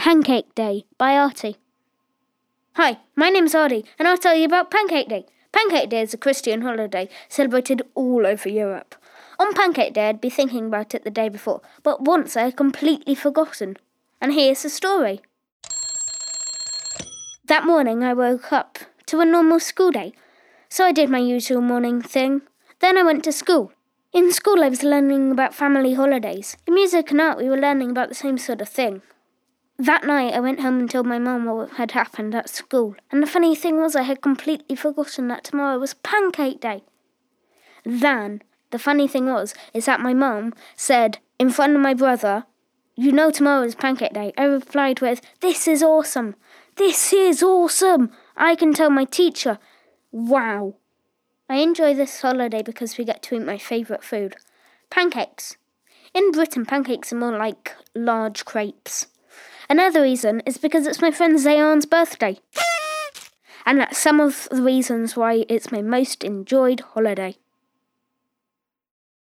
Pancake Day by Artie. Hi, my name's Artie, and I'll tell you about Pancake Day. Pancake Day is a Christian holiday celebrated all over Europe. On Pancake Day, I'd be thinking about it the day before, but once I had completely forgotten. And here's the story. That morning, I woke up to a normal school day, so I did my usual morning thing. Then I went to school. In school, I was learning about family holidays. In music and art, we were learning about the same sort of thing. That night, I went home and told my mum what had happened at school. And the funny thing was I had completely forgotten that tomorrow was Pancake Day. Then, the funny thing is that my mum said in front of my brother, "You know tomorrow is Pancake Day." I replied with, "This is awesome. This is awesome. I can tell my teacher." Wow. I enjoy this holiday because we get to eat my favourite food, pancakes. In Britain, pancakes are more like large crepes. Another reason is because it's my friend Zayan's birthday. And that's some of the reasons why it's my most enjoyed holiday.